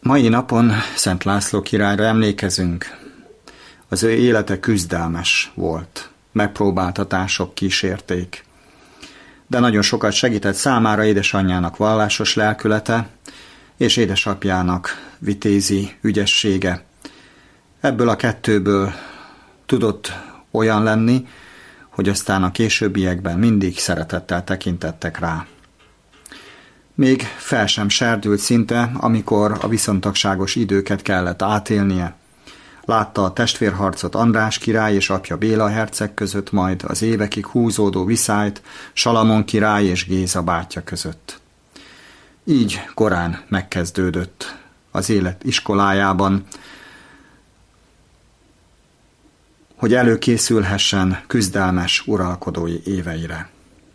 Mai napon Szent László királyra emlékezünk. Az ő élete küzdelmes volt, megpróbáltatások kísérték. De nagyon sokat segített számára édesanyjának vallásos lelkülete, és édesapjának vitézi ügyessége. Ebből a kettőből tudott olyan lenni, hogy aztán a későbbiekben mindig szeretettel tekintettek rá. Még fel sem serdült szinte, amikor a viszontagságos időket kellett átélnie. Látta a testvérharcot András király és apja Béla herceg között, majd az évekig húzódó viszályt Salamon király és Géza bátyja között. Így korán megkezdődött az élet iskolájában, hogy előkészülhessen küzdelmes uralkodói éveire.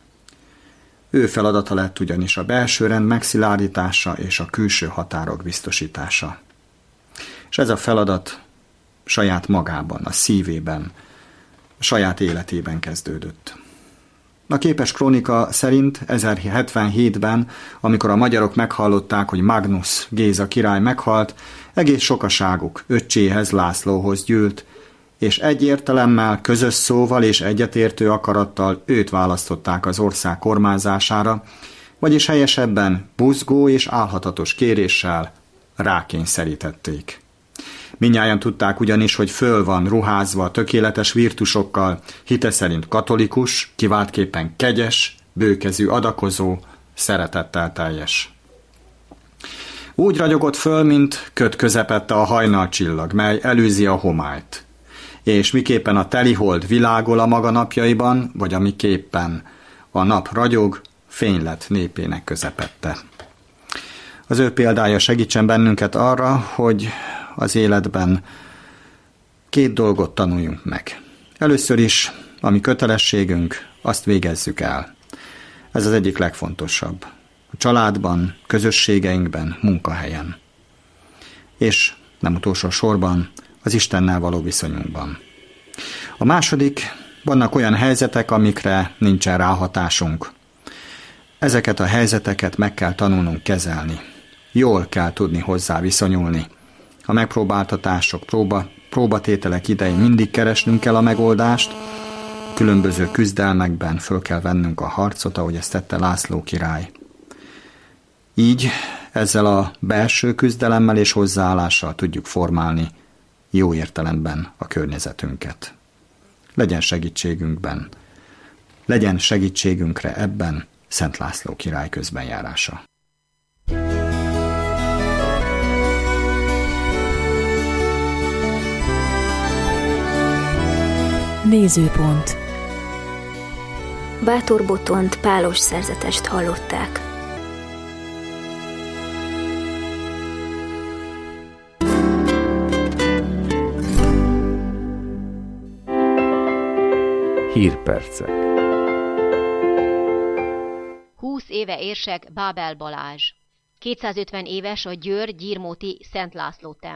Ő feladata lett ugyanis a belső rend megszilárdítása és a külső határok biztosítása. És ez a feladat saját magában, a szívében, a saját életében kezdődött. A képes krónika szerint 1077-ben, amikor a magyarok meghallották, hogy Magnus Géza király meghalt, egész sokaságuk öccséhez, Lászlóhoz gyűlt, és egy értelemmel, közös szóval és egyetértő akarattal őt választották az ország kormányzására, vagyis helyesebben buzgó és álhatatos kéréssel rákényszerítették. Mindnyájan tudták ugyanis, hogy föl van ruházva tökéletes virtusokkal, hite szerint katolikus, kiváltképpen kegyes, bőkezű adakozó, szeretettel teljes. Úgy ragyogott föl, mint köd közepette a hajnalcsillag, mely előzi a homályt. És miképpen a telihold világol a maga napjaiban, vagy amiképpen a nap ragyog, fény lett népének közepette. Az ő példája segítsen bennünket arra, hogy az életben két dolgot tanuljunk meg. Először is, ami kötelességünk, azt végezzük el. Ez az egyik legfontosabb. A családban, közösségeinkben, munkahelyen. És nem utolsó sorban, az Istennel való viszonyunkban. A második, vannak olyan helyzetek, amikre nincsen ráhatásunk. Ezeket a helyzeteket meg kell tanulnunk kezelni. Jól kell tudni hozzá viszonyulni. A megpróbáltatások, próbatételek idején mindig keresnünk kell a megoldást, különböző küzdelmekben föl kell vennünk a harcot, ahogy ezt tette László király. Így ezzel a belső küzdelemmel és hozzáállással tudjuk formálni jó értelemben a környezetünket. Legyen segítségünkben, legyen segítségünkre ebben Szent László király közbenjárása. Nézőpont. Bátor Botont pálos szerzetest hallották. Hírpercek. 20 éve érsek Bábel Balázs. 250 éves a Győr-Gyirmóti Szent László templom.